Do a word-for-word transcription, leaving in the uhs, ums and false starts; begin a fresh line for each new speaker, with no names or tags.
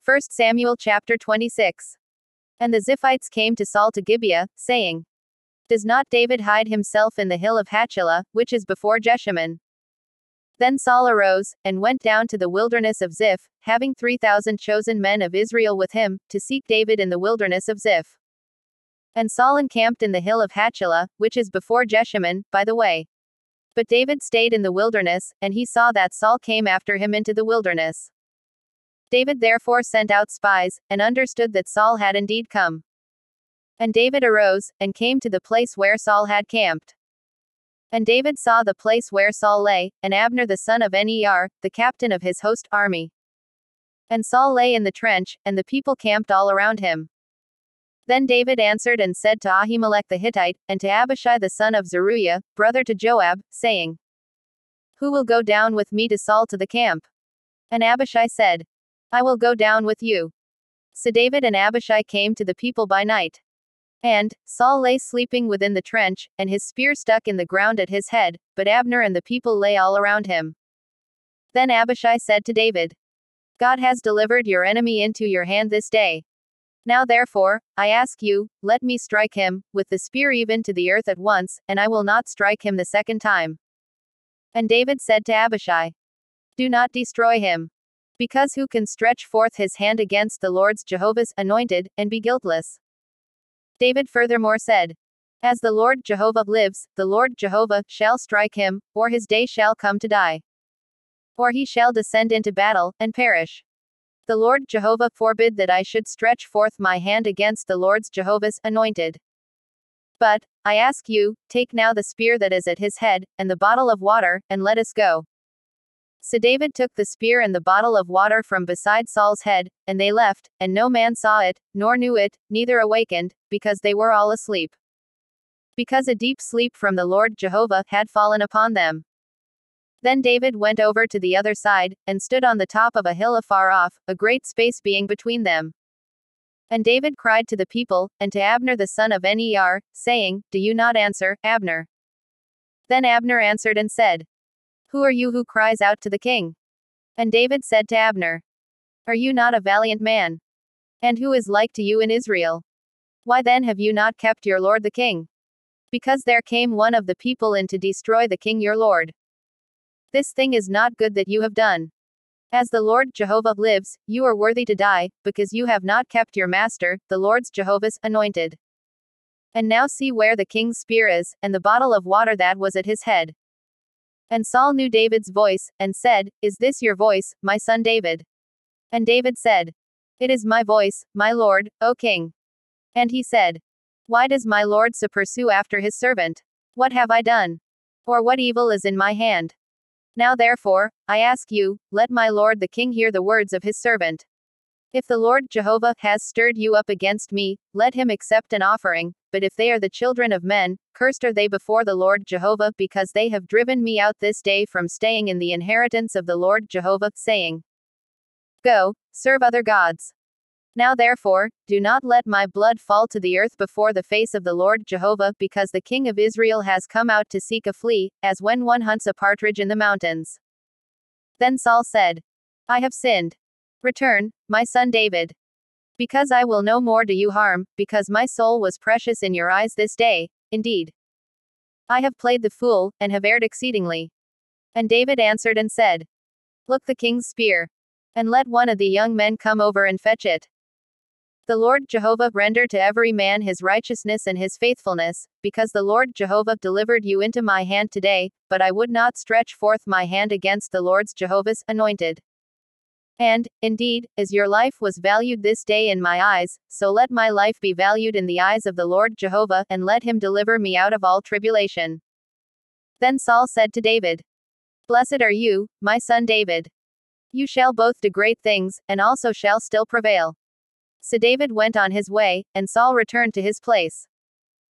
First Samuel chapter twenty-six. And the Ziphites came to Saul to Gibeah, saying, Does not David hide himself in the hill of Hachilah, which is before Jeshimon? Then Saul arose, and went down to the wilderness of Ziph, having three thousand chosen men of Israel with him, to seek David in the wilderness of Ziph. And Saul encamped in the hill of Hachilah, which is before Jeshimon, by the way. But David stayed in the wilderness, and he saw that Saul came after him into the wilderness. David therefore sent out spies, and understood that Saul had indeed come. And David arose, and came to the place where Saul had camped. And David saw the place where Saul lay, and Abner the son of Ner, the captain of his host army. And Saul lay in the trench, and the people camped all around him. Then David answered and said to Ahimelech the Hittite, and to Abishai the son of Zeruiah, brother to Joab, saying, Who will go down with me to Saul to the camp? And Abishai said, I will go down with you. So David and Abishai came to the people by night. And Saul lay sleeping within the trench, and his spear stuck in the ground at his head, but Abner and the people lay all around him. Then Abishai said to David, God has delivered your enemy into your hand this day. Now therefore, I ask you, let me strike him, with the spear even to the earth at once, and I will not strike him the second time. And David said to Abishai, Do not destroy him. Because who can stretch forth his hand against the Lord's Jehovah's anointed, and be guiltless? David furthermore said, As the Lord Jehovah lives, the Lord Jehovah shall strike him, or his day shall come to die. Or he shall descend into battle, and perish. The Lord Jehovah forbid that I should stretch forth my hand against the Lord's Jehovah's anointed. But, I ask you, take now the spear that is at his head, and the bottle of water, and let us go. So David took the spear and the bottle of water from beside Saul's head, and they left, and no man saw it, nor knew it, neither awakened, because they were all asleep. Because a deep sleep from the Lord Jehovah had fallen upon them. Then David went over to the other side, and stood on the top of a hill afar off, a great space being between them. And David cried to the people, and to Abner the son of Ner, saying, Do you not answer, Abner? Then Abner answered and said, Who are you who cries out to the king? And David said to Abner, Are you not a valiant man? And who is like to you in Israel? Why then have you not kept your lord the king? Because there came one of the people in to destroy the king your lord. This thing is not good that you have done. As the Lord Jehovah lives, you are worthy to die, because you have not kept your master, the Lord's Jehovah's anointed. And now see where the king's spear is, and the bottle of water that was at his head. And Saul knew David's voice, and said, Is this your voice, my son David? And David said, It is my voice, my lord, O king. And he said, Why does my lord so pursue after his servant? What have I done? Or what evil is in my hand? Now therefore, I ask you, let my lord the king hear the words of his servant. If the Lord Jehovah has stirred you up against me, let him accept an offering, but if they are the children of men, cursed are they before the Lord Jehovah, because they have driven me out this day from staying in the inheritance of the Lord Jehovah, saying, Go, serve other gods. Now therefore, do not let my blood fall to the earth before the face of the Lord Jehovah, because the king of Israel has come out to seek a flea, as when one hunts a partridge in the mountains. Then Saul said, I have sinned. Return, my son David. Because I will no more do you harm, because my soul was precious in your eyes this day, indeed. I have played the fool, and have erred exceedingly. And David answered and said, Look the king's spear. And let one of the young men come over and fetch it. The Lord Jehovah render to every man his righteousness and his faithfulness, because the Lord Jehovah delivered you into my hand today, but I would not stretch forth my hand against the Lord's Jehovah's anointed. And, indeed, as your life was valued this day in my eyes, so let my life be valued in the eyes of the Lord Jehovah, and let him deliver me out of all tribulation. Then Saul said to David, Blessed are you, my son David. You shall both do great things, and also shall still prevail. So David went on his way, and Saul returned to his place.